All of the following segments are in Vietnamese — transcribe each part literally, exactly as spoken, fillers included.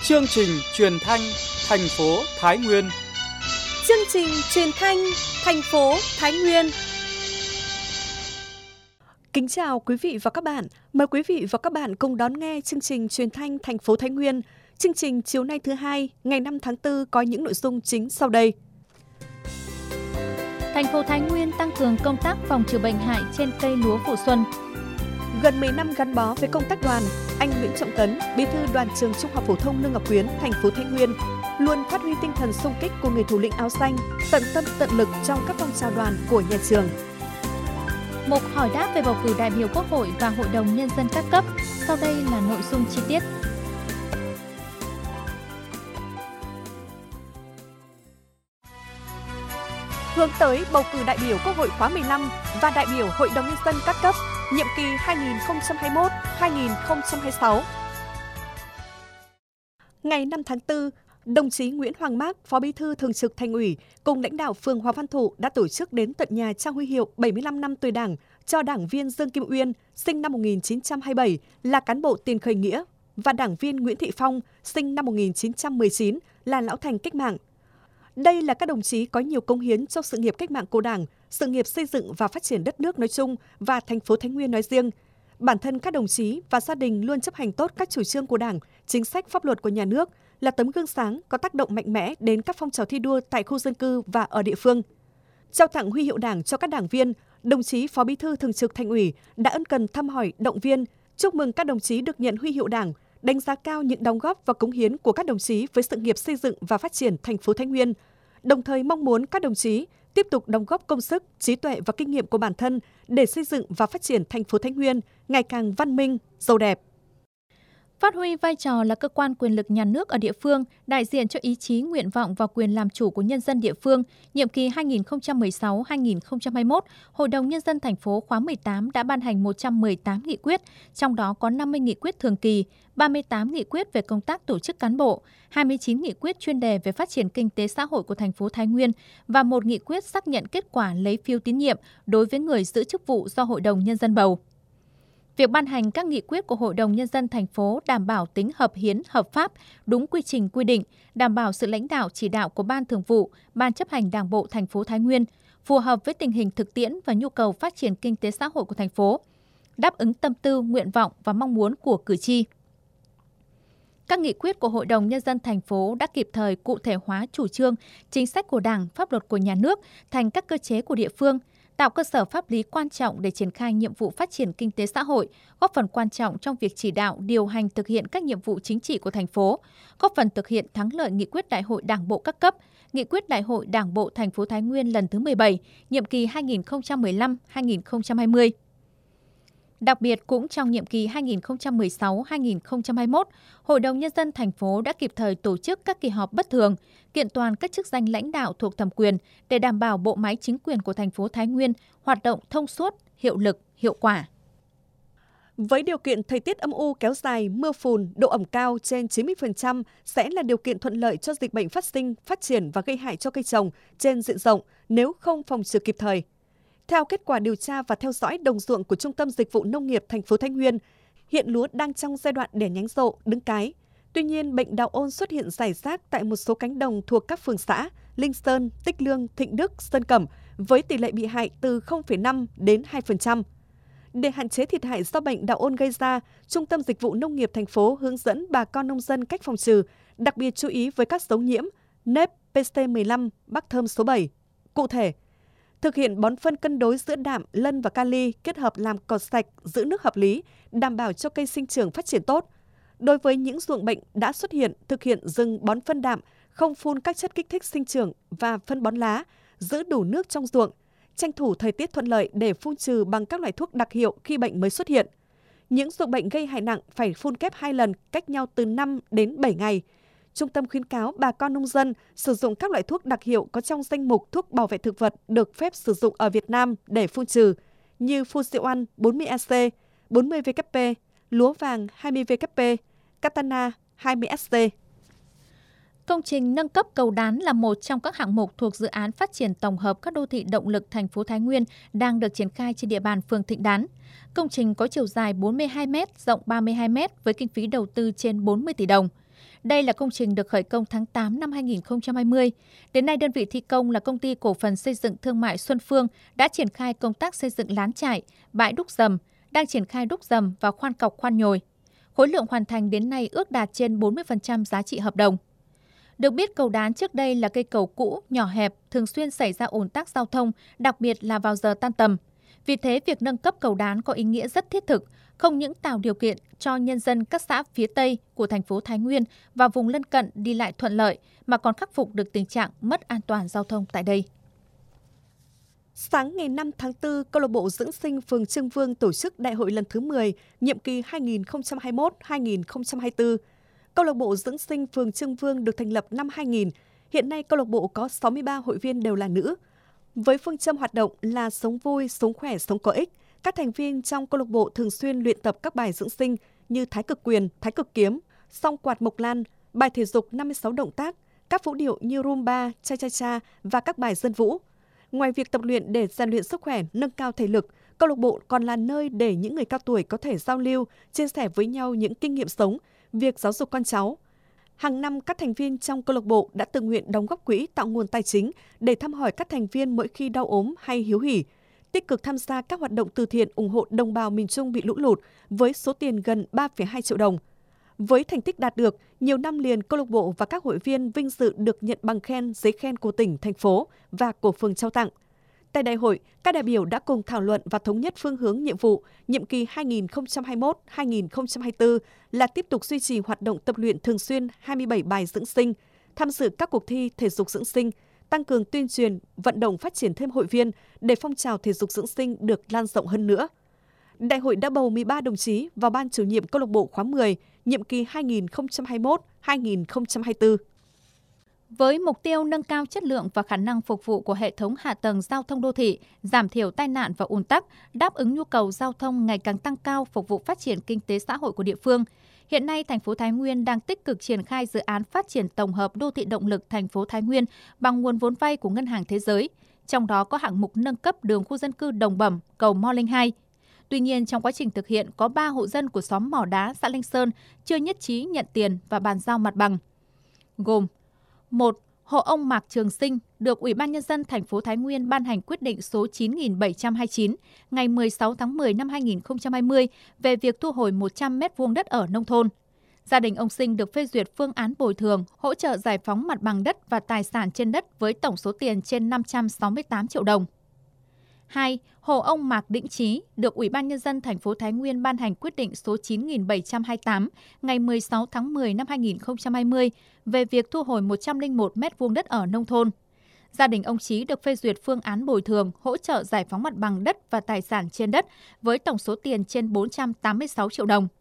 Chương trình truyền thanh thành phố Thái Nguyên. Chương trình truyền thanh thành phố Thái Nguyên. Kính chào quý vị và các bạn. Mời quý vị và các bạn cùng đón nghe chương trình truyền thanh thành phố Thái Nguyên. Chương trình chiều nay thứ hai, ngày năm tháng tư có những nội dung chính sau đây. Thành phố Thái Nguyên tăng cường công tác phòng trừ bệnh hại trên cây lúa vụ xuân. Gần mười năm gắn bó với công tác đoàn, anh Nguyễn Trọng Tấn, Bí thư Đoàn trường Trung học phổ thông Lương Ngọc Quyến, thành phố Thái Nguyên, luôn phát huy tinh thần xung kích của người thủ lĩnh áo xanh, tận tâm tận lực trong các phong trào đoàn của nhà trường. Mục hỏi đáp về bầu cử đại biểu Quốc hội và Hội đồng Nhân dân các cấp. Sau đây là nội dung chi tiết. Hướng tới bầu cử đại biểu Quốc hội khóa mười lăm và đại biểu Hội đồng Nhân dân các cấp, nhiệm kỳ hai nghìn không trăm hai mươi mốt đến hai nghìn không trăm hai mươi sáu. Ngày năm tháng tư, đồng chí Nguyễn Hoàng Mác, Phó Bí thư Thường trực Thành ủy cùng lãnh đạo phường Hòa Văn Thụ đã tổ chức đến tận nhà trao huy hiệu bảy mươi lăm năm tuổi Đảng cho đảng viên Dương Kim Uyên, sinh năm một nghìn chín trăm hai mươi bảy, là cán bộ tiền khởi nghĩa, và đảng viên Nguyễn Thị Phong, sinh năm một nghìn chín trăm mười chín, là lão thành cách mạng. Đây là các đồng chí có nhiều cống hiến cho sự nghiệp cách mạng của Đảng, sự nghiệp xây dựng và phát triển đất nước nói chung và thành phố Thái Nguyên nói riêng. Bản thân các đồng chí và gia đình luôn chấp hành tốt các chủ trương của Đảng, chính sách pháp luật của nhà nước, là tấm gương sáng có tác động mạnh mẽ đến các phong trào thi đua tại khu dân cư và ở địa phương. Trao tặng huy hiệu Đảng cho các đảng viên, đồng chí Phó Bí thư Thường trực Thành ủy đã ân cần thăm hỏi, động viên, chúc mừng các đồng chí được nhận huy hiệu Đảng, đánh giá cao những đóng góp và cống hiến của các đồng chí với sự nghiệp xây dựng và phát triển thành phố Thái Nguyên. Đồng thời mong muốn các đồng chí tiếp tục đóng góp công sức, trí tuệ và kinh nghiệm của bản thân để xây dựng và phát triển thành phố Thái Nguyên ngày càng văn minh, giàu đẹp. Phát huy vai trò là cơ quan quyền lực nhà nước ở địa phương, đại diện cho ý chí, nguyện vọng và quyền làm chủ của nhân dân địa phương, nhiệm kỳ hai nghìn không trăm mười sáu đến hai nghìn không trăm hai mươi mốt, Hội đồng Nhân dân thành phố khóa mười tám đã ban hành một trăm mười tám nghị quyết, trong đó có năm mươi nghị quyết thường kỳ, ba mươi tám nghị quyết về công tác tổ chức cán bộ, hai mươi chín nghị quyết chuyên đề về phát triển kinh tế xã hội của thành phố Thái Nguyên và một nghị quyết xác nhận kết quả lấy phiếu tín nhiệm đối với người giữ chức vụ do Hội đồng Nhân dân bầu. Việc ban hành các nghị quyết của Hội đồng Nhân dân thành phố đảm bảo tính hợp hiến, hợp pháp, đúng quy trình quy định, đảm bảo sự lãnh đạo chỉ đạo của Ban Thường vụ, Ban chấp hành Đảng bộ thành phố Thái Nguyên, phù hợp với tình hình thực tiễn và nhu cầu phát triển kinh tế xã hội của thành phố, đáp ứng tâm tư, nguyện vọng và mong muốn của cử tri. Các nghị quyết của Hội đồng Nhân dân thành phố đã kịp thời cụ thể hóa chủ trương, chính sách của Đảng, pháp luật của nhà nước thành các cơ chế của địa phương, tạo cơ sở pháp lý quan trọng để triển khai nhiệm vụ phát triển kinh tế xã hội, góp phần quan trọng trong việc chỉ đạo, điều hành thực hiện các nhiệm vụ chính trị của thành phố, góp phần thực hiện thắng lợi nghị quyết Đại hội Đảng bộ các cấp, nghị quyết Đại hội Đảng bộ thành phố Thái Nguyên lần thứ mười bảy, nhiệm kỳ hai nghìn không trăm mười lăm đến hai nghìn không trăm hai mươi. Đặc biệt, cũng trong nhiệm kỳ hai nghìn không trăm mười sáu đến hai nghìn không trăm hai mươi mốt, Hội đồng Nhân dân thành phố đã kịp thời tổ chức các kỳ họp bất thường, kiện toàn các chức danh lãnh đạo thuộc thẩm quyền để đảm bảo bộ máy chính quyền của thành phố Thái Nguyên hoạt động thông suốt, hiệu lực, hiệu quả. Với điều kiện thời tiết âm u kéo dài, mưa phùn, độ ẩm cao trên chín mươi phần trăm sẽ là điều kiện thuận lợi cho dịch bệnh phát sinh, phát triển và gây hại cho cây trồng trên diện rộng nếu không phòng trừ kịp thời. Theo kết quả điều tra và theo dõi đồng ruộng của Trung tâm Dịch vụ Nông nghiệp thành phố Thái Nguyên, hiện lúa đang trong giai đoạn đẻ nhánh rộ, đứng cái. Tuy nhiên, bệnh đạo ôn xuất hiện rải rác tại một số cánh đồng thuộc các phường xã Linh Sơn, Tích Lương, Thịnh Đức, Sơn Cẩm với tỷ lệ bị hại từ không phẩy năm đến hai phần trăm. Để hạn chế thiệt hại do bệnh đạo ôn gây ra, Trung tâm Dịch vụ Nông nghiệp thành phố hướng dẫn bà con nông dân cách phòng trừ, đặc biệt chú ý với các dấu nhiễm nếp pê xê mười lăm, Bắc thơm số bảy. Cụ thể, thực hiện bón phân cân đối giữa đạm, lân và kali kết hợp làm cỏ sạch, giữ nước hợp lý, đảm bảo cho cây sinh trưởng phát triển tốt. Đối với những ruộng bệnh đã xuất hiện, thực hiện dừng bón phân đạm, không phun các chất kích thích sinh trưởng và phân bón lá, giữ đủ nước trong ruộng, tranh thủ thời tiết thuận lợi để phun trừ bằng các loại thuốc đặc hiệu khi bệnh mới xuất hiện. Những ruộng bệnh gây hại nặng phải phun kép hai lần, cách nhau từ năm đến bảy ngày. Trung tâm khuyến cáo bà con nông dân sử dụng các loại thuốc đặc hiệu có trong danh mục thuốc bảo vệ thực vật được phép sử dụng ở Việt Nam để phun trừ như Fusioan bốn mươi E C, bốn mươi W P, lúa vàng hai mươi W P, Catana hai mươi S C. Công trình nâng cấp cầu Đán là một trong các hạng mục thuộc dự án phát triển tổng hợp các đô thị động lực thành phố Thái Nguyên đang được triển khai trên địa bàn phường Thịnh Đán. Công trình có chiều dài bốn mươi hai mét, rộng ba mươi hai mét với kinh phí đầu tư trên bốn mươi tỷ đồng. Đây là công trình được khởi công tháng tám năm hai nghìn không trăm hai mươi. Đến nay, đơn vị thi công là Công ty Cổ phần Xây dựng Thương mại Xuân Phương đã triển khai công tác xây dựng lán chải, bãi đúc dầm, đang triển khai đúc dầm và khoan cọc khoan nhồi. Khối lượng hoàn thành đến nay ước đạt trên bốn mươi phần trăm giá trị hợp đồng. Được biết, cầu Đán trước đây là cây cầu cũ, nhỏ hẹp, thường xuyên xảy ra ùn tắc giao thông, đặc biệt là vào giờ tan tầm. Vì thế, việc nâng cấp cầu Đán có ý nghĩa rất thiết thực, không những tạo điều kiện cho nhân dân các xã phía Tây của thành phố Thái Nguyên và vùng lân cận đi lại thuận lợi, mà còn khắc phục được tình trạng mất an toàn giao thông tại đây. Sáng ngày năm tháng tư, Câu lạc bộ Dưỡng sinh phường Trương Vương tổ chức đại hội lần thứ mười, nhiệm kỳ hai nghìn không trăm hai mươi mốt đến hai nghìn không trăm hai mươi tư. Câu lạc bộ Dưỡng sinh phường Trương Vương được thành lập năm hai nghìn. Hiện nay câu lạc bộ có sáu mươi ba hội viên đều là nữ. Với phương châm hoạt động là sống vui, sống khỏe, sống có ích, các thành viên trong câu lạc bộ thường xuyên luyện tập các bài dưỡng sinh như thái cực quyền, thái cực kiếm, song quạt mộc lan, bài thể dục năm mươi sáu động tác, các vũ điệu như rumba, cha cha cha và các bài dân vũ. Ngoài việc tập luyện để rèn luyện sức khỏe, nâng cao thể lực, câu lạc bộ còn là nơi để những người cao tuổi có thể giao lưu, chia sẻ với nhau những kinh nghiệm sống, việc giáo dục con cháu. Hàng năm, các thành viên trong câu lạc bộ đã tự nguyện đóng góp quỹ tạo nguồn tài chính để thăm hỏi các thành viên mỗi khi đau ốm hay hiếu hỉ, tích cực tham gia các hoạt động từ thiện ủng hộ đồng bào miền Trung bị lũ lụt với số tiền gần ba phẩy hai triệu đồng. Với thành tích đạt được, nhiều năm liền câu lạc bộ và các hội viên vinh dự được nhận bằng khen, giấy khen của tỉnh, thành phố và của phường trao tặng. Tại đại hội, các đại biểu đã cùng thảo luận và thống nhất phương hướng nhiệm vụ nhiệm kỳ hai nghìn không trăm hai mươi mốt đến hai nghìn không trăm hai mươi tư là tiếp tục duy trì hoạt động tập luyện thường xuyên hai mươi bảy bài dưỡng sinh, tham dự các cuộc thi thể dục dưỡng sinh, tăng cường tuyên truyền, vận động phát triển thêm hội viên để phong trào thể dục dưỡng sinh được lan rộng hơn nữa. Đại hội đã bầu mười ba đồng chí vào ban chủ nhiệm câu lạc bộ khóa mười, nhiệm kỳ hai nghìn không trăm hai mươi mốt đến hai nghìn không trăm hai mươi tư. Với mục tiêu nâng cao chất lượng và khả năng phục vụ của hệ thống hạ tầng giao thông đô thị, giảm thiểu tai nạn và ùn tắc, đáp ứng nhu cầu giao thông ngày càng tăng cao phục vụ phát triển kinh tế xã hội của địa phương, hiện nay thành phố Thái Nguyên đang tích cực triển khai dự án phát triển tổng hợp đô thị động lực thành phố Thái Nguyên bằng nguồn vốn vay của Ngân hàng Thế giới, trong đó có hạng mục nâng cấp đường khu dân cư Đồng Bẩm, cầu Mo Linh hai. Tuy nhiên, trong quá trình thực hiện có ba hộ dân của xóm Mỏ Đá, xã Linh Sơn chưa nhất trí nhận tiền và bàn giao mặt bằng, gồm một. Hộ ông Mạc Trường Sinh được Ủy ban Nhân dân thành phố Thái Nguyên ban hành quyết định số chín nghìn bảy trăm hai mươi chín ngày mười sáu tháng mười năm hai nghìn không trăm hai mươi về việc thu hồi một trăm mét vuông đất ở nông thôn. Gia đình ông Sinh được phê duyệt phương án bồi thường, hỗ trợ giải phóng mặt bằng đất và tài sản trên đất với tổng số tiền trên năm trăm sáu mươi tám triệu đồng. hai. Hộ ông Mạc Đĩnh Trí được Ủy ban Nhân dân thành phố Thái Nguyên ban hành quyết định số chín nghìn bảy trăm hai mươi tám ngày mười sáu tháng mười năm hai nghìn không trăm hai mươi về việc thu hồi một trăm lẻ một mét vuông đất ở nông thôn. Gia đình ông Trí được phê duyệt phương án bồi thường, hỗ trợ giải phóng mặt bằng đất và tài sản trên đất với tổng số tiền trên bốn trăm tám mươi sáu triệu đồng.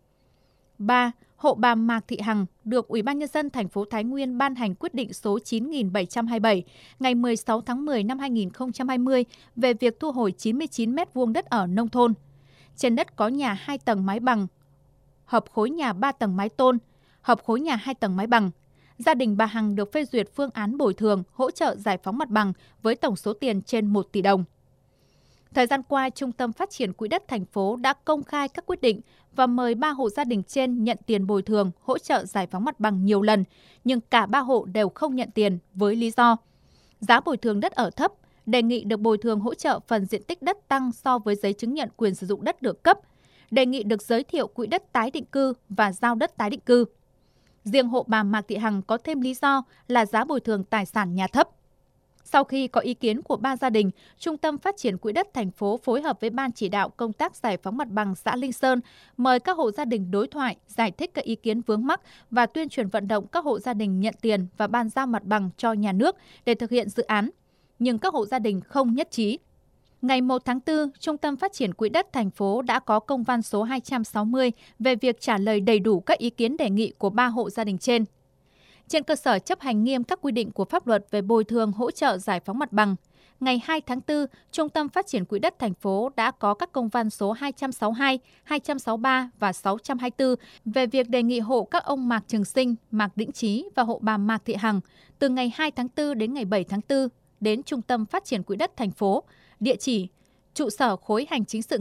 ba. Hộ bà Mạc Thị Hằng được Ủy ban Nhân dân thành phố Thái Nguyên ban hành quyết định số chín nghìn bảy trăm hai mươi bảy ngày mười sáu tháng mười năm hai nghìn không trăm hai mươi về việc thu hồi chín mươi chín mét vuông đất ở nông thôn. Trên đất có nhà hai tầng mái bằng, hợp khối nhà ba tầng mái tôn, hợp khối nhà hai tầng mái bằng. Gia đình bà Hằng được phê duyệt phương án bồi thường, hỗ trợ giải phóng mặt bằng với tổng số tiền trên một tỷ đồng. Thời gian qua, Trung tâm Phát triển Quỹ đất thành phố đã công khai các quyết định và mời ba hộ gia đình trên nhận tiền bồi thường, hỗ trợ giải phóng mặt bằng nhiều lần, nhưng cả ba hộ đều không nhận tiền với lý do giá bồi thường đất ở thấp, đề nghị được bồi thường hỗ trợ phần diện tích đất tăng so với giấy chứng nhận quyền sử dụng đất được cấp, đề nghị được giới thiệu quỹ đất tái định cư và giao đất tái định cư. Riêng hộ bà Mạc Thị Hằng có thêm lý do là giá bồi thường tài sản nhà thấp. Sau khi có ý kiến của ba gia đình, Trung tâm Phát triển Quỹ đất thành phố phối hợp với Ban chỉ đạo công tác giải phóng mặt bằng xã Linh Sơn mời các hộ gia đình đối thoại, giải thích các ý kiến vướng mắc và tuyên truyền vận động các hộ gia đình nhận tiền và bàn giao mặt bằng cho nhà nước để thực hiện dự án. Nhưng các hộ gia đình không nhất trí. Ngày một tháng tư, Trung tâm Phát triển Quỹ đất thành phố đã có công văn số hai trăm sáu mươi về việc trả lời đầy đủ các ý kiến đề nghị của ba hộ gia đình trên. Trên cơ sở chấp hành nghiêm các quy định của pháp luật về bồi thường hỗ trợ giải phóng mặt bằng, ngày hai tháng tư, Trung tâm Phát triển Quỹ đất thành phố đã có các công văn số hai trăm sáu mươi hai, hai trăm sáu mươi ba và sáu trăm hai mươi tư về việc đề nghị hộ các ông Mạc Trường Sinh, Mạc Đĩnh Trí và hộ bà Mạc Thị Hằng từ ngày hai tháng tư đến ngày bảy tháng tư đến Trung tâm Phát triển Quỹ đất thành phố, địa chỉ trụ sở khối hành chính sự nghiệp,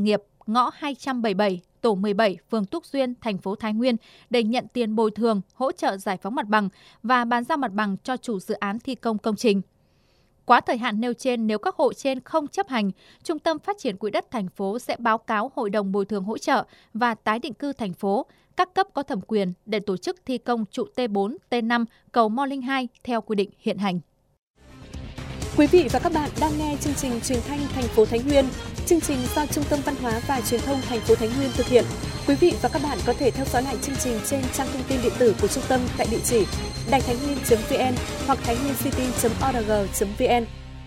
ngõ hai trăm bảy mươi bảy, tổ mười bảy, phường Túc Duyên, thành phố Thái Nguyên để nhận tiền bồi thường, hỗ trợ giải phóng mặt bằng và bàn giao mặt bằng cho chủ dự án thi công công trình. Quá thời hạn nêu trên, nếu các hộ trên không chấp hành, Trung tâm Phát triển Quỹ đất thành phố sẽ báo cáo Hội đồng Bồi thường Hỗ trợ và Tái định cư thành phố, các cấp có thẩm quyền để tổ chức thi công trụ T bốn, T năm, cầu Mò Linh hai theo quy định hiện hành. Quý vị và các bạn đang nghe chương trình truyền thanh thành phố Thái Nguyên. Chương trình do Trung tâm Văn hóa và Truyền thông thành phố Thái Nguyên thực hiện. Quý vị và các bạn có thể theo dõi lại chương trình trên trang thông tin điện tử của trung tâm tại địa chỉ đài thái nguyên chấm vn hoặc thái nguyên city chấm org chấm vn.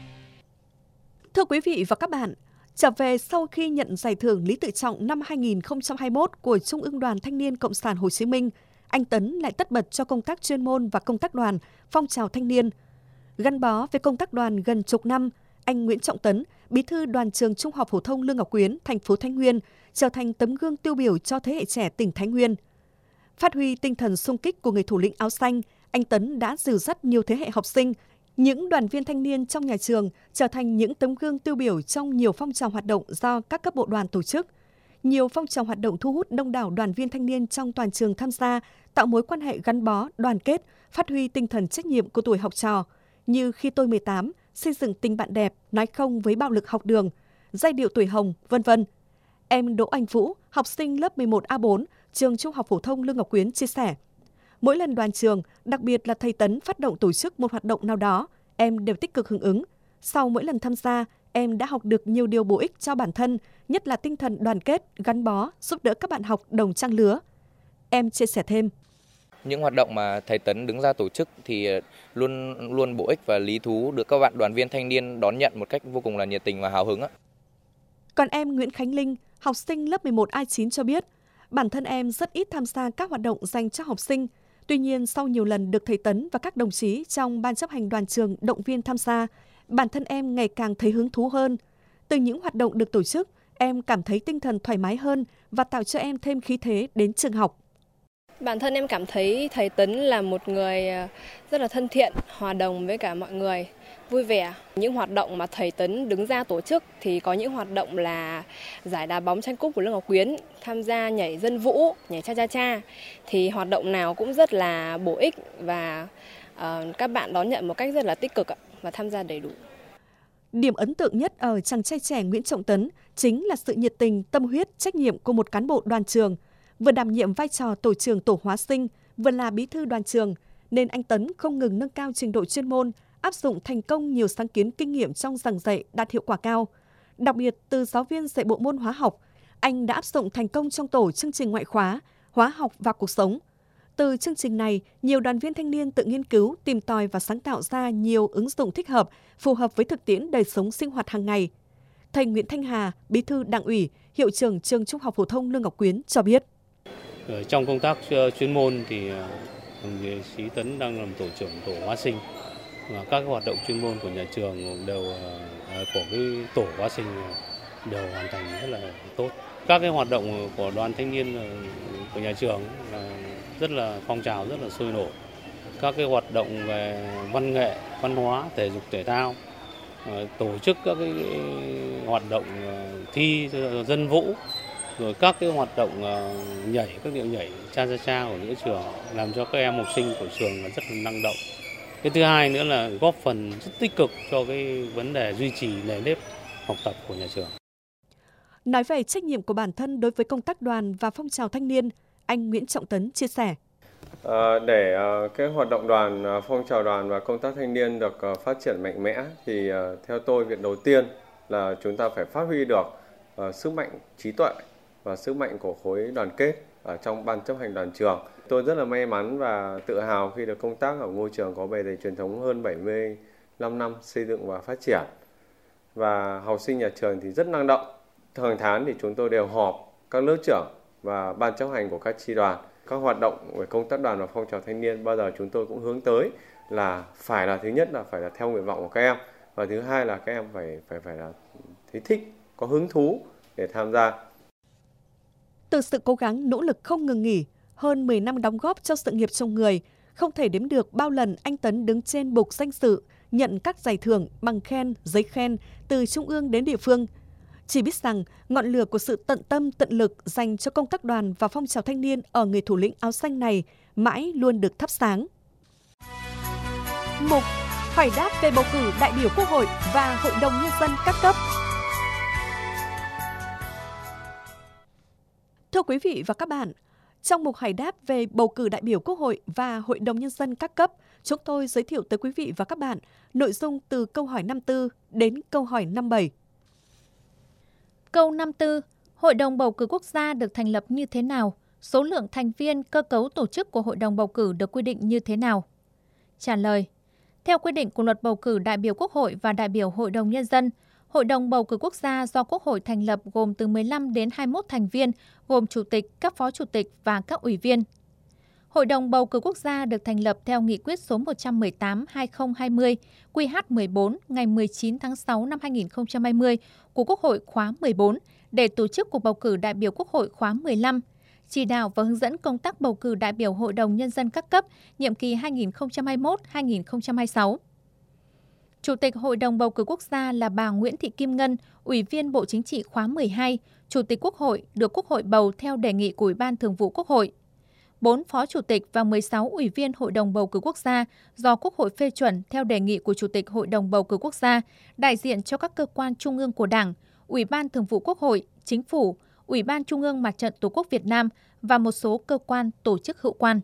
Thưa quý vị và các bạn, trở về sau khi nhận giải thưởng Lý Tự Trọng năm hai nghìn không trăm hai mươi mốt của Trung ương Đoàn Thanh niên Cộng sản Hồ Chí Minh, anh Tấn lại tất bật cho công tác chuyên môn và công tác đoàn, phong trào thanh niên. Gắn bó với công tác đoàn gần chục năm, anh Nguyễn Trọng Tấn, Bí thư Đoàn trường Trung học phổ thông Lương Ngọc Quyến, thành phố Thái Nguyên, trở thành tấm gương tiêu biểu cho thế hệ trẻ tỉnh Thái Nguyên. Phát huy tinh thần xung kích của người thủ lĩnh áo xanh, anh Tấn đã dìu dắt nhiều thế hệ học sinh, những đoàn viên thanh niên trong nhà trường trở thành những tấm gương tiêu biểu trong nhiều phong trào hoạt động do các cấp bộ đoàn tổ chức. Nhiều phong trào hoạt động thu hút đông đảo đoàn viên thanh niên trong toàn trường tham gia, tạo mối quan hệ gắn bó, đoàn kết, phát huy tinh thần trách nhiệm của tuổi học trò, như Khi tôi mười tám, xây dựng tình bạn đẹp, nói không với bạo lực học đường, giai điệu tuổi hồng, vân vân. Em Đỗ Anh Vũ, học sinh lớp mười một A bốn, trường Trung học phổ thông Lương Ngọc Quyến chia sẻ: mỗi lần đoàn trường, đặc biệt là thầy Tấn phát động tổ chức một hoạt động nào đó, em đều tích cực hưởng ứng. Sau mỗi lần tham gia, em đã học được nhiều điều bổ ích cho bản thân, nhất là tinh thần đoàn kết, gắn bó, giúp đỡ các bạn học đồng trang lứa. Em chia sẻ thêm: những hoạt động mà thầy Tấn đứng ra tổ chức thì luôn luôn bổ ích và lý thú, được các bạn đoàn viên thanh niên đón nhận một cách vô cùng là nhiệt tình và hào hứng ạ. Còn em Nguyễn Khánh Linh, học sinh lớp mười một A chín cho biết, bản thân em rất ít tham gia các hoạt động dành cho học sinh. Tuy nhiên, sau nhiều lần được thầy Tấn và các đồng chí trong ban chấp hành đoàn trường động viên tham gia, bản thân em ngày càng thấy hứng thú hơn. Từ những hoạt động được tổ chức, em cảm thấy tinh thần thoải mái hơn và tạo cho em thêm khí thế đến trường học. Bản thân em cảm thấy thầy Tấn là một người rất là thân thiện, hòa đồng với cả mọi người, vui vẻ. Những hoạt động mà thầy Tấn đứng ra tổ chức thì có những hoạt động là giải đá bóng tranh cúp của Lương Ngọc Quyến, tham gia nhảy dân vũ, nhảy cha cha cha. Thì hoạt động nào cũng rất là bổ ích và uh, các bạn đón nhận một cách rất là tích cực và tham gia đầy đủ. Điểm ấn tượng nhất ở chàng trai trẻ Nguyễn Trọng Tấn chính là sự nhiệt tình, tâm huyết, trách nhiệm của một cán bộ đoàn trường. Vừa đảm nhiệm vai trò tổ trưởng tổ hóa sinh, vừa là bí thư đoàn trường, nên anh Tấn không ngừng nâng cao trình độ chuyên môn, áp dụng thành công nhiều sáng kiến kinh nghiệm trong giảng dạy đạt hiệu quả cao. Đặc biệt, từ giáo viên dạy bộ môn hóa học, anh đã áp dụng thành công trong tổ chương trình ngoại khóa, hóa học và cuộc sống. Từ chương trình này, nhiều đoàn viên thanh niên tự nghiên cứu, tìm tòi và sáng tạo ra nhiều ứng dụng thích hợp, phù hợp với thực tiễn đời sống sinh hoạt hàng ngày. Thầy Nguyễn Thanh Hà, bí thư Đảng ủy, hiệu trưởng trường Trung học phổ thông Lương Ngọc Quyến cho biết. Trong công tác chuyên môn thì đồng chí Tấn đang làm tổ trưởng tổ hóa sinh. Và các hoạt động chuyên môn của nhà trường đều của cái tổ hóa sinh đều hoàn thành rất là tốt. Các cái hoạt động của đoàn thanh niên của nhà trường là rất là phong trào, rất là sôi nổi. Các cái hoạt động về văn nghệ, văn hóa, thể dục thể thao, tổ chức các cái hoạt động thi dân vũ, rồi các cái hoạt động nhảy, các điệu nhảy cha cha cha của những trường làm cho các em học sinh của trường rất là năng động. Cái thứ hai nữa là góp phần rất tích cực cho cái vấn đề duy trì nề nếp học tập của nhà trường. Nói về trách nhiệm của bản thân đối với công tác đoàn và phong trào thanh niên, anh Nguyễn Trọng Tấn chia sẻ. À, để uh, cái hoạt động đoàn, uh, phong trào đoàn và công tác thanh niên được uh, phát triển mạnh mẽ thì uh, theo tôi việc đầu tiên là chúng ta phải phát huy được uh, sức mạnh trí tuệ và sức mạnh của khối đoàn kết ở trong ban chấp hành đoàn trường. Tôi rất là may mắn và tự hào khi được công tác ở ngôi trường có bề dày truyền thống hơn bảy mươi lăm năm xây dựng và phát triển. Và học sinh nhà trường thì rất năng động. Hàng tháng thì chúng tôi đều họp các lớp trưởng và ban chấp hành của các chi đoàn. Các hoạt động về công tác đoàn và phong trào thanh niên bao giờ chúng tôi cũng hướng tới là phải là thứ nhất là phải là theo nguyện vọng của các em, và thứ hai là các em phải phải phải là thấy thích, có hứng thú để tham gia. Từ sự cố gắng nỗ lực không ngừng nghỉ, hơn mười năm đóng góp cho sự nghiệp trong người, không thể đếm được bao lần anh Tấn đứng trên bục danh dự, nhận các giải thưởng, bằng khen, giấy khen từ trung ương đến địa phương. Chỉ biết rằng ngọn lửa của sự tận tâm tận lực dành cho công tác đoàn và phong trào thanh niên ở người thủ lĩnh áo xanh này mãi luôn được thắp sáng. Mục hỏi đáp về bầu cử đại biểu Quốc hội và Hội đồng Nhân dân các cấp. Thưa quý vị và các bạn, trong mục hỏi đáp về bầu cử đại biểu Quốc hội và Hội đồng Nhân dân các cấp, chúng tôi giới thiệu tới quý vị và các bạn nội dung từ câu hỏi năm tư đến câu hỏi năm bảy. Câu năm tư. Hội đồng bầu cử quốc gia được thành lập như thế nào? Số lượng thành viên, cơ cấu tổ chức của Hội đồng bầu cử được quy định như thế nào? Trả lời. Theo quy định của Luật bầu cử đại biểu Quốc hội và đại biểu Hội đồng Nhân dân, Hội đồng bầu cử quốc gia do Quốc hội thành lập gồm từ mười lăm đến hai mươi mốt thành viên, gồm chủ tịch, các phó chủ tịch và các ủy viên. Hội đồng bầu cử quốc gia được thành lập theo nghị quyết số một trăm mười tám trên hai nghìn không trăm hai mươi Q H mười bốn ngày mười chín tháng sáu năm hai nghìn không trăm hai mươi của Quốc hội khóa mười bốn để tổ chức cuộc bầu cử đại biểu Quốc hội khóa mười lăm, chỉ đạo và hướng dẫn công tác bầu cử đại biểu Hội đồng Nhân dân các cấp nhiệm kỳ hai nghìn không trăm hai mươi mốt đến hai nghìn không trăm hai mươi sáu. Chủ tịch Hội đồng bầu cử quốc gia là bà Nguyễn Thị Kim Ngân, Ủy viên Bộ Chính trị khóa mười hai, Chủ tịch Quốc hội được Quốc hội bầu theo đề nghị của Ủy ban Thường vụ Quốc hội. bốn phó chủ tịch và mười sáu ủy viên Hội đồng bầu cử quốc gia do Quốc hội phê chuẩn theo đề nghị của Chủ tịch Hội đồng bầu cử quốc gia, đại diện cho các cơ quan trung ương của Đảng, Ủy ban Thường vụ Quốc hội, Chính phủ, Ủy ban Trung ương Mặt trận Tổ quốc Việt Nam và một số cơ quan tổ chức hữu quan.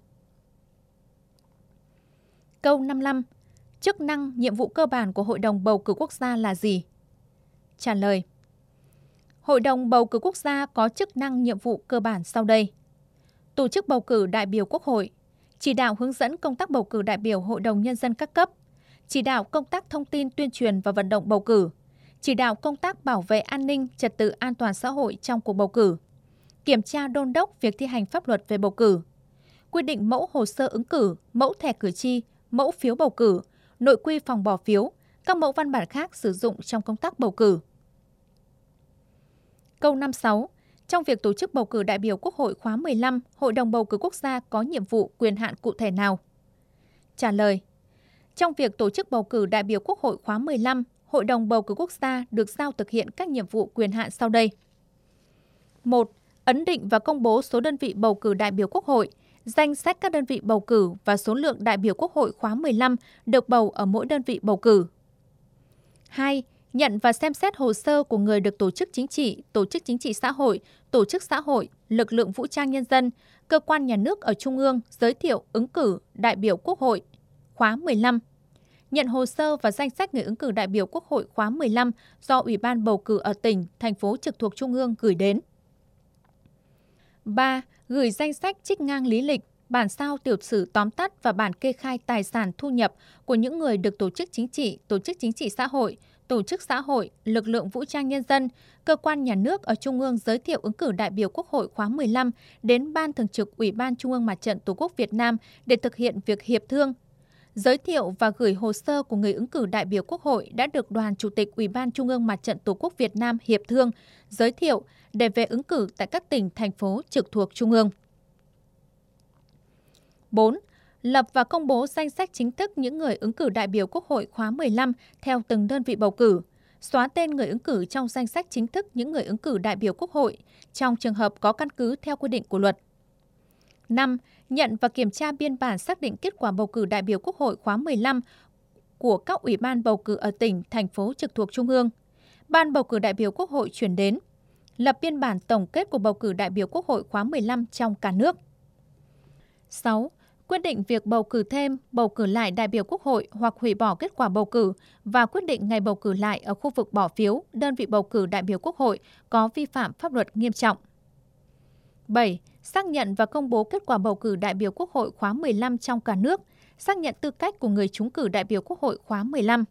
Câu năm mươi lăm. Chức năng, nhiệm vụ cơ bản của Hội đồng bầu cử quốc gia là gì? Trả lời. Hội đồng bầu cử quốc gia có chức năng, nhiệm vụ cơ bản sau đây. Tổ chức bầu cử đại biểu Quốc hội, chỉ đạo hướng dẫn công tác bầu cử đại biểu Hội đồng Nhân dân các cấp, chỉ đạo công tác thông tin tuyên truyền và vận động bầu cử, chỉ đạo công tác bảo vệ an ninh, trật tự an toàn xã hội trong cuộc bầu cử, kiểm tra đôn đốc việc thi hành pháp luật về bầu cử, quy định mẫu hồ sơ ứng cử, mẫu thẻ cử tri, mẫu phiếu bầu cử, nội quy phòng bỏ phiếu, các mẫu văn bản khác sử dụng trong công tác bầu cử. Câu năm mươi sáu. Trong việc tổ chức bầu cử đại biểu Quốc hội khóa mười lăm, Hội đồng bầu cử quốc gia có nhiệm vụ quyền hạn cụ thể nào? Trả lời. Trong việc tổ chức bầu cử đại biểu Quốc hội khóa mười lăm, Hội đồng bầu cử quốc gia được giao thực hiện các nhiệm vụ quyền hạn sau đây. một. Ấn định và công bố số đơn vị bầu cử đại biểu Quốc hội, danh sách các đơn vị bầu cử và số lượng đại biểu Quốc hội khóa mười lăm được bầu ở mỗi đơn vị bầu cử. hai. Nhận và xem xét hồ sơ của người được tổ chức chính trị, tổ chức chính trị xã hội, tổ chức xã hội, lực lượng vũ trang nhân dân, cơ quan nhà nước ở Trung ương giới thiệu ứng cử đại biểu Quốc hội khóa mười lăm. Nhận hồ sơ và danh sách người ứng cử đại biểu Quốc hội khóa mười lăm do Ủy ban bầu cử ở tỉnh, thành phố trực thuộc Trung ương gửi đến. ba. Gửi danh sách trích ngang lý lịch, bản sao tiểu sử tóm tắt và bản kê khai tài sản thu nhập của những người được tổ chức chính trị, tổ chức chính trị xã hội, tổ chức xã hội, lực lượng vũ trang nhân dân, cơ quan nhà nước ở Trung ương giới thiệu ứng cử đại biểu Quốc hội khóa mười lăm đến Ban Thường trực Ủy ban Trung ương Mặt trận Tổ quốc Việt Nam để thực hiện việc hiệp thương. Giới thiệu và gửi hồ sơ của người ứng cử đại biểu Quốc hội đã được Đoàn Chủ tịch Ủy ban Trung ương Mặt trận Tổ quốc Việt Nam hiệp thương, giới thiệu để về ứng cử tại các tỉnh, thành phố trực thuộc Trung ương. bốn. Lập và công bố danh sách chính thức những người ứng cử đại biểu Quốc hội khóa mười lăm theo từng đơn vị bầu cử, xóa tên người ứng cử trong danh sách chính thức những người ứng cử đại biểu Quốc hội trong trường hợp có căn cứ theo quy định của luật. năm. Nhận và kiểm tra biên bản xác định kết quả bầu cử đại biểu Quốc hội khóa mười lăm của các ủy ban bầu cử ở tỉnh, thành phố trực thuộc Trung ương. Ban bầu cử đại biểu Quốc hội chuyển đến. Lập biên bản tổng kết của bầu cử đại biểu Quốc hội khóa mười lăm trong cả nước. sáu. Quyết định việc bầu cử thêm, bầu cử lại đại biểu Quốc hội hoặc hủy bỏ kết quả bầu cử và quyết định ngày bầu cử lại ở khu vực bỏ phiếu, đơn vị bầu cử đại biểu Quốc hội có vi phạm pháp luật nghiêm trọng. bảy. Xác nhận và công bố kết quả bầu cử đại biểu Quốc hội khóa mười lăm trong cả nước, xác nhận tư cách của người trúng cử đại biểu Quốc hội khóa mười lăm.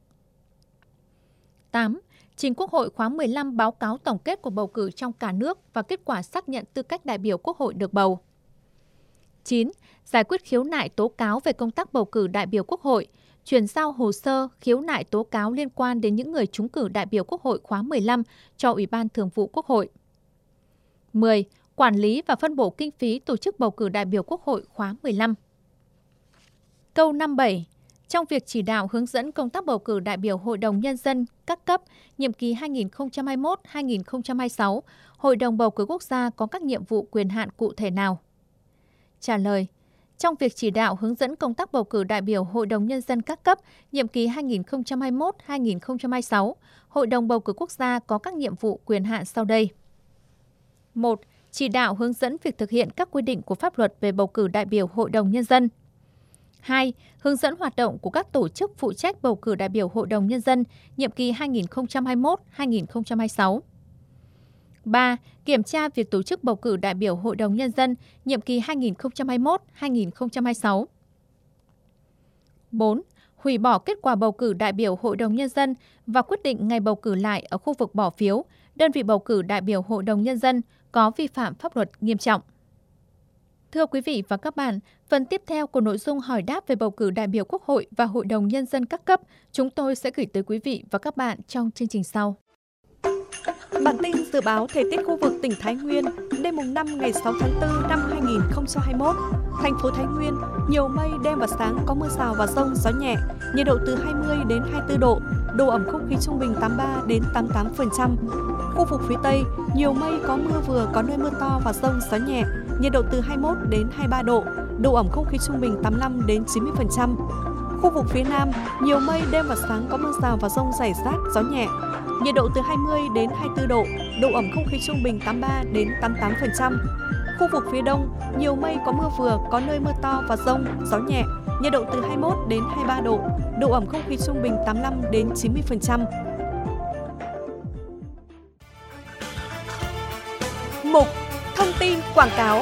tám. Trình Quốc hội khóa mười lăm báo cáo tổng kết của bầu cử trong cả nước và kết quả xác nhận tư cách đại biểu Quốc hội được bầu. chín. Giải quyết khiếu nại tố cáo về công tác bầu cử đại biểu Quốc hội, chuyển giao hồ sơ, khiếu nại tố cáo liên quan đến những người trúng cử đại biểu Quốc hội khóa mười lăm cho Ủy ban Thường vụ Quốc hội. mười. Quản lý và phân bổ kinh phí tổ chức bầu cử đại biểu Quốc hội khóa mười lăm. Câu năm mươi bảy. trong việc chỉ đạo hướng dẫn công tác bầu cử đại biểu Hội đồng Nhân dân các cấp nhiệm kỳ hai nghìn không trăm hai mươi mốt đến hai nghìn không trăm hai mươi sáu, Hội đồng bầu cử quốc gia có các nhiệm vụ quyền hạn cụ thể nào? Trả lời: trong việc chỉ đạo hướng dẫn công tác bầu cử đại biểu Hội đồng Nhân dân các cấp nhiệm kỳ hai nghìn không trăm hai mươi mốt đến hai nghìn không trăm hai mươi sáu, Hội đồng bầu cử quốc gia có các nhiệm vụ quyền hạn sau đây. một. Chỉ đạo hướng dẫn việc thực hiện các quy định của pháp luật về bầu cử đại biểu Hội đồng Nhân dân. hai. Hướng dẫn hoạt động của các tổ chức phụ trách bầu cử đại biểu Hội đồng Nhân dân nhiệm kỳ hai nghìn không trăm hai mươi mốt đến hai nghìn không trăm hai mươi sáu. ba. Kiểm tra việc tổ chức bầu cử đại biểu Hội đồng Nhân dân nhiệm kỳ hai nghìn không trăm hai mươi mốt đến hai nghìn không trăm hai mươi sáu. bốn. Hủy bỏ kết quả bầu cử đại biểu Hội đồng Nhân dân và quyết định ngày bầu cử lại ở khu vực bỏ phiếu, đơn vị bầu cử đại biểu Hội đồng Nhân dân có vi phạm pháp luật nghiêm trọng. Thưa quý vị và các bạn, phần tiếp theo của nội dung hỏi đáp về bầu cử đại biểu Quốc hội và Hội đồng Nhân dân các cấp, chúng tôi sẽ gửi tới quý vị và các bạn trong chương trình sau. Bản tin dự báo thời tiết khu vực tỉnh Thái Nguyên đêm mùng năm ngày sáu tháng tư năm hai nghìn không trăm hai mươi mốt. Thành phố Thái Nguyên nhiều mây, đêm và sáng có mưa rào và dông, gió nhẹ, nhiệt độ từ hai mươi đến hai mươi tư độ, độ ẩm không khí trung bình tám mươi ba đến tám mươi tám phần trăm. Khu vực phía Tây nhiều mây, có mưa vừa, có nơi mưa to và dông, gió nhẹ, nhiệt độ từ hai mươi mốt đến hai mươi ba độ, độ ẩm không khí trung bình tám mươi lăm đến chín mươi phần trăm. Khu vực phía Nam nhiều mây, đêm và sáng có mưa rào và dông rải rác, gió nhẹ, nhiệt độ từ hai mươi đến hai mươi tư độ, độ ẩm không khí trung bình tám mươi ba đến tám mươi tám phần trăm. Khu vực phía Đông nhiều mây, có mưa vừa, có nơi mưa to và dông, gió nhẹ, nhiệt độ từ hai mươi mốt đến hai mươi ba độ, độ ẩm không khí trung bình tám mươi lăm đến chín mươi phần trăm. Mục thông tin quảng cáo.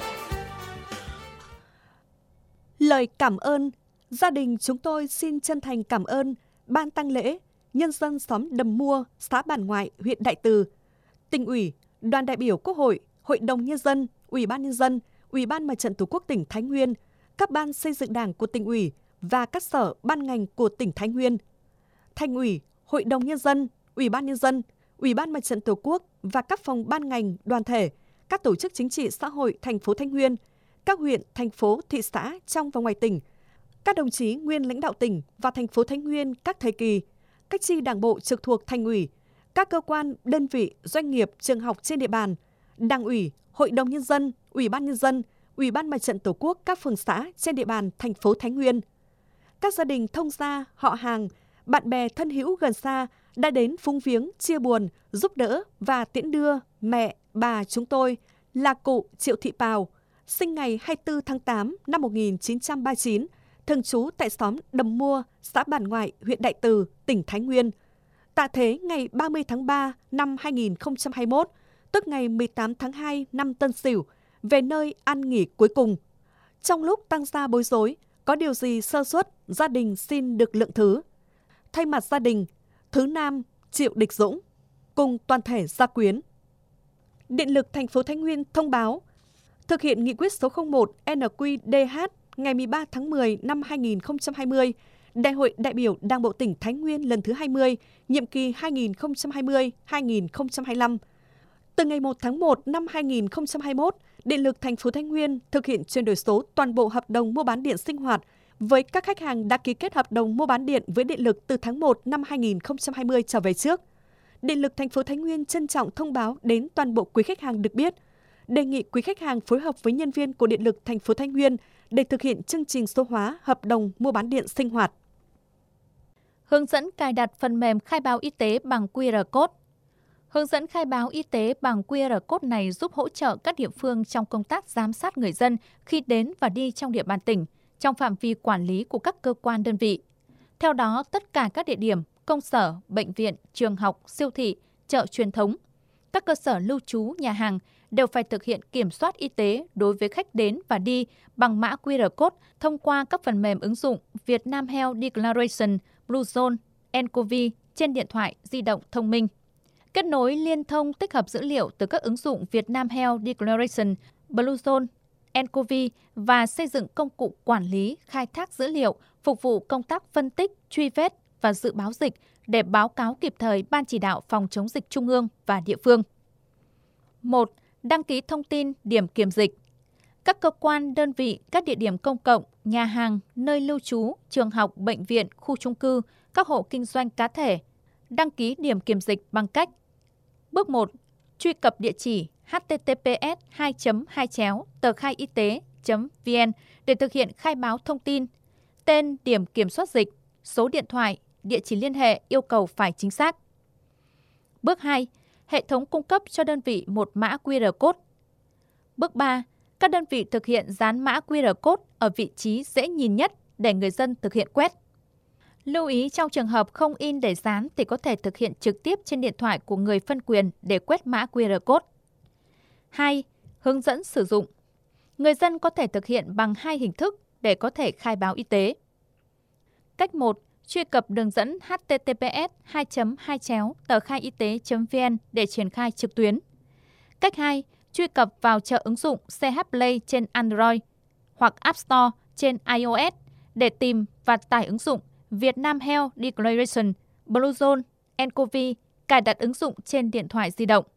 Lời cảm ơn. Gia đình chúng tôi xin chân thành cảm ơn Ban tang lễ, nhân dân xóm Đầm Mua, xã Bản Ngoại, huyện Đại Từ, Tỉnh ủy, Đoàn đại biểu Quốc hội, Hội đồng Nhân dân, Ủy ban Nhân dân, Ủy ban Mặt trận Tổ quốc tỉnh Thái Nguyên, các ban xây dựng Đảng của tỉnh ủy và các sở ban ngành của tỉnh Thái Nguyên, Thành ủy, Hội đồng Nhân dân, Ủy ban Nhân dân, Ủy ban Mặt trận Tổ quốc và các phòng ban ngành, đoàn thể, các tổ chức chính trị xã hội thành phố Thái Nguyên, các huyện, thành phố, thị xã trong và ngoài tỉnh, các đồng chí nguyên lãnh đạo tỉnh và thành phố Thái Nguyên các thời kỳ, các chi đảng bộ trực thuộc Thành ủy, các cơ quan, đơn vị, doanh nghiệp, trường học trên địa bàn, Đảng ủy, Hội đồng Nhân dân, Ủy ban Nhân dân, Ủy ban Mặt trận Tổ quốc các phường xã trên địa bàn thành phố Thái Nguyên. Các gia đình thông gia, họ hàng, bạn bè thân hữu gần xa đã đến phúng viếng, chia buồn, giúp đỡ và tiễn đưa mẹ, bà chúng tôi là cụ Triệu Thị Pào, sinh ngày hai mươi tư tháng tám năm một nghìn chín trăm ba mươi chín, thường trú tại xóm Đầm Mua, xã Bản Ngoại, huyện Đại Từ, tỉnh Thái Nguyên. Tạ thế ngày ba mươi tháng ba năm hai nghìn không trăm hai mươi mốt, tức ngày mười tám tháng hai năm Tân Sửu, về nơi an nghỉ cuối cùng. Trong lúc tang gia bối rối, có điều gì sơ suất, gia đình xin được lượng thứ. Thay mặt gia đình, Thứ Nam Triệu Địch Dũng cùng toàn thể gia quyến. Điện lực thành phố Thái Nguyên thông báo thực hiện nghị quyết số không một N Q D H ngày mười ba tháng mười năm hai nghìn không trăm hai mươi, Đại hội đại biểu Đảng bộ tỉnh Thái Nguyên lần thứ hai mươi, nhiệm kỳ hai nghìn không trăm hai mươi đến hai nghìn không trăm hai mươi lăm. Từ ngày một tháng một năm hai nghìn không trăm hai mươi mốt, Điện lực thành phố Thái Nguyên thực hiện chuyển đổi số toàn bộ hợp đồng mua bán điện sinh hoạt với các khách hàng đã ký kết hợp đồng mua bán điện với điện lực từ tháng một năm hai nghìn không trăm hai mươi trở về trước. Điện lực thành phố Thái Nguyên trân trọng thông báo đến toàn bộ quý khách hàng được biết, đề nghị quý khách hàng phối hợp với nhân viên của Điện lực thành phố Thái Nguyên để thực hiện chương trình số hóa hợp đồng mua bán điện sinh hoạt. Hướng dẫn cài đặt phần mềm khai báo y tế bằng Q R code. Hướng dẫn khai báo y tế bằng Q R code này giúp hỗ trợ các địa phương trong công tác giám sát người dân khi đến và đi trong địa bàn tỉnh, trong phạm vi quản lý của các cơ quan đơn vị. Theo đó, tất cả các địa điểm, công sở, bệnh viện, trường học, siêu thị, chợ truyền thống, các cơ sở lưu trú, nhà hàng đều phải thực hiện kiểm soát y tế đối với khách đến và đi bằng mã Q R code thông qua các phần mềm ứng dụng Vietnam Health Declaration, Bluezone, nCoV trên điện thoại di động thông minh. Kết nối liên thông tích hợp dữ liệu từ các ứng dụng Vietnam Health Declaration, Bluezone, nCoV và xây dựng công cụ quản lý, khai thác dữ liệu, phục vụ công tác phân tích, truy vết và dự báo dịch để báo cáo kịp thời Ban chỉ đạo phòng chống dịch trung ương và địa phương. một. Đăng ký thông tin điểm kiểm dịch. các cơ quan, đơn vị, các địa điểm công cộng, nhà hàng, nơi lưu trú, trường học, bệnh viện, khu chung cư, các hộ kinh doanh cá thể, đăng ký điểm kiểm dịch bằng cách: Bước một. Truy cập địa chỉ h t t p s hai chấm hai chéo tờ khai y tế chấm v n để thực hiện khai báo thông tin, tên, điểm kiểm soát dịch, số điện thoại, địa chỉ liên hệ yêu cầu phải chính xác. Bước hai. Hệ thống cung cấp cho đơn vị một mã quy rờ code. Bước ba. Các đơn vị thực hiện dán mã quy rờ code ở vị trí dễ nhìn nhất để người dân thực hiện quét. Lưu ý trong trường hợp không in để dán thì có thể thực hiện trực tiếp trên điện thoại của người phân quyền để quét mã quy rờ code. hai. Hướng dẫn sử dụng. Người dân có thể thực hiện bằng hai hình thức để có thể khai báo y tế. Cách một. Truy cập đường dẫn h t t p s hai chấm hai chéo tờ khai y tế chấm v n để triển khai trực tuyến. Cách hai. Truy cập vào chợ ứng dụng xê hát Play trên Android hoặc App Store trên iOS để tìm và tải ứng dụng Vietnam Health Declaration, Bluezone, nCoV, cài đặt ứng dụng trên điện thoại di động.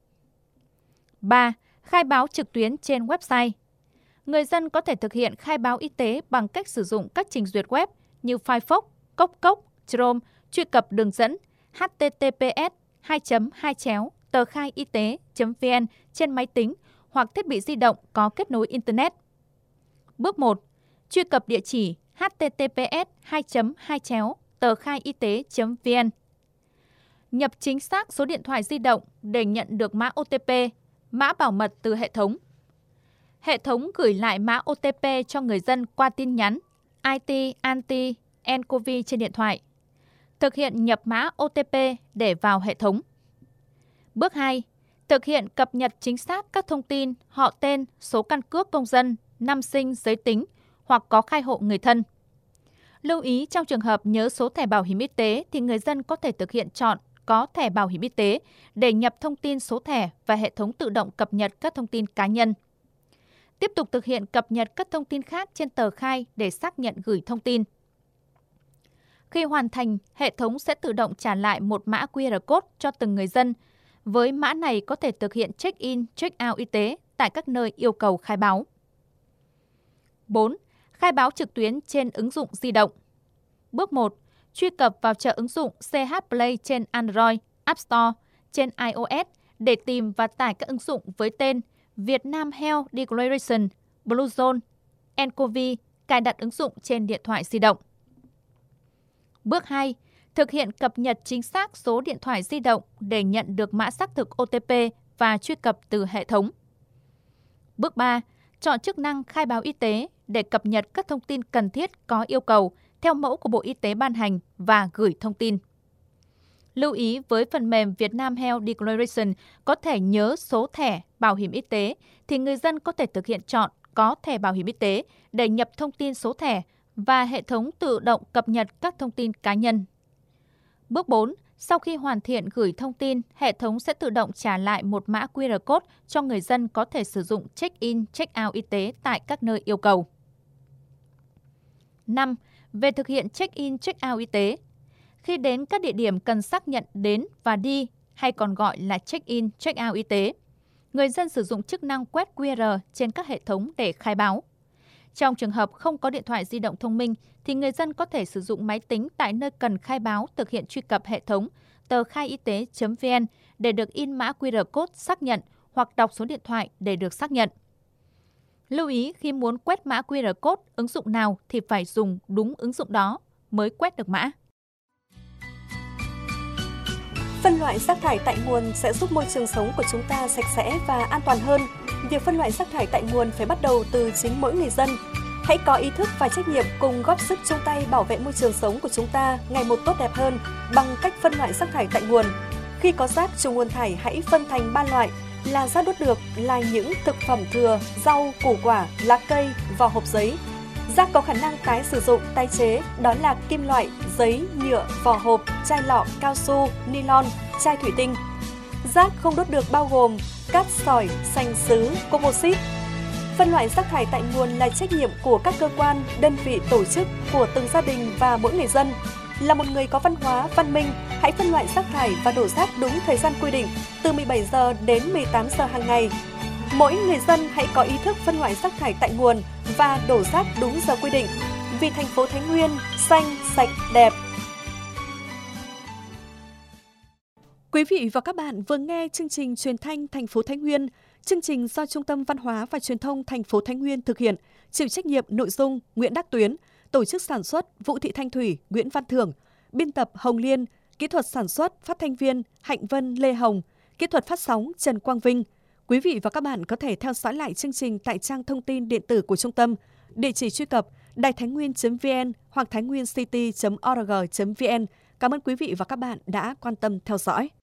ba. Khai báo trực tuyến trên website. Người dân có thể thực hiện khai báo y tế bằng cách sử dụng các trình duyệt web như Firefox, Cốc Cốc, Chrome, truy cập đường dẫn h t t p s hai chấm hai chéo tờ khai y tế chấm v n trên máy tính hoặc thiết bị di động có kết nối Internet. Bước một. Truy cập địa chỉ h t t p s hai chấm hai chéo tờ khai y tế chấm v n. Nhập chính xác số điện thoại di động để nhận được mã o t p, mã bảo mật từ hệ thống. Hệ thống gửi lại mã o t p cho người dân qua tin nhắn i tê anti nCoV trên điện thoại. Thực hiện nhập mã o t p để vào hệ thống. Bước hai. Thực hiện cập nhật chính xác các thông tin họ tên, số căn cước công dân, năm sinh, giới tính hoặc có khai hộ người thân. Lưu ý trong trường hợp nhớ số thẻ bảo hiểm y tế thì người dân có thể thực hiện chọn có thẻ bảo hiểm y tế để nhập thông tin số thẻ và hệ thống tự động cập nhật các thông tin cá nhân. Tiếp tục thực hiện cập nhật các thông tin khác trên tờ khai để xác nhận gửi thông tin. Khi hoàn thành, hệ thống sẽ tự động trả lại một mã quy rờ code cho từng người dân. Với mã này có thể thực hiện check-in, check-out y tế tại các nơi yêu cầu khai báo. bốn. Khai báo trực tuyến trên ứng dụng di động. Bước một. Truy cập vào chợ ứng dụng xê hát Play trên Android, App Store, trên iOS để tìm và tải các ứng dụng với tên Vietnam Health Declaration, Bluezone, nCoV, cài đặt ứng dụng trên điện thoại di động. Bước hai. Thực hiện cập nhật chính xác số điện thoại di động để nhận được mã xác thực o tê pê và truy cập từ hệ thống. Bước ba. Chọn chức năng khai báo y tế để cập nhật các thông tin cần thiết có yêu cầu theo mẫu của Bộ Y tế ban hành và gửi thông tin. Lưu ý với phần mềm Vietnam Health Declaration có thể nhớ số thẻ bảo hiểm y tế thì người dân có thể thực hiện chọn có thẻ bảo hiểm y tế để nhập thông tin số thẻ và hệ thống tự động cập nhật các thông tin cá nhân. Bước bốn. Sau khi hoàn thiện gửi thông tin, hệ thống sẽ tự động trả lại một mã quy rờ code cho người dân có thể sử dụng check-in, check-out y tế tại các nơi yêu cầu. năm. Về thực hiện check-in, check-out y tế. Khi đến các địa điểm cần xác nhận đến và đi, hay còn gọi là check-in, check-out y tế, người dân sử dụng chức năng quét quy rờ trên các hệ thống để khai báo. Trong trường hợp không có điện thoại di động thông minh, thì người dân có thể sử dụng máy tính tại nơi cần khai báo thực hiện truy cập hệ thống tờ khai y tế chấm v n để được in mã quy rờ code xác nhận hoặc đọc số điện thoại để được xác nhận. Lưu ý khi muốn quét mã quy rờ code ứng dụng nào thì phải dùng đúng ứng dụng đó mới quét được mã. Phân loại rác thải tại nguồn sẽ giúp môi trường sống của chúng ta sạch sẽ và an toàn hơn. Việc phân loại rác thải tại nguồn phải bắt đầu từ chính mỗi người dân. Hãy có ý thức và trách nhiệm cùng góp sức chung tay bảo vệ môi trường sống của chúng ta ngày một tốt đẹp hơn bằng cách phân loại rác thải tại nguồn. Khi có rác trùng nguồn thải hãy phân thành ba loại là rác đốt được là những thực phẩm thừa, rau, củ quả, lá cây, vỏ hộp giấy. Rác có khả năng tái sử dụng, tái chế đó là kim loại, giấy, nhựa, vỏ hộp, chai lọ, cao su, nylon, chai thủy tinh. Rác không đốt được bao gồm cát sỏi, sành sứ, composite. Phân loại rác thải tại nguồn là trách nhiệm của các cơ quan, đơn vị, tổ chức, của từng gia đình và mỗi người dân. Là một người có văn hóa, văn minh, hãy phân loại rác thải và đổ rác đúng thời gian quy định từ mười bảy giờ đến mười tám giờ hàng ngày. Mỗi người dân hãy có ý thức phân loại rác thải tại nguồn và đổ rác đúng giờ quy định. Vì thành phố Thái Nguyên xanh, sạch, đẹp. Quý vị và các bạn vừa nghe chương trình truyền thanh thành phố Thái Nguyên. Chương trình do Trung tâm Văn hóa và Truyền thông thành phố Thái Nguyên thực hiện, chịu trách nhiệm nội dung Nguyễn Đắc Tuyến, tổ chức sản xuất Vũ Thị Thanh Thủy, Nguyễn Văn Thưởng, biên tập Hồng Liên, kỹ thuật sản xuất phát thanh viên Hạnh Vân, Lê Hồng, kỹ thuật phát sóng Trần Quang Vinh. Quý vị và các bạn có thể theo dõi lại chương trình tại trang thông tin điện tử của trung tâm, địa chỉ truy cập đài thái nguyên chấm vn hoặc thái nguyên city chấm org chấm vn. Cảm ơn quý vị và các bạn đã quan tâm theo dõi.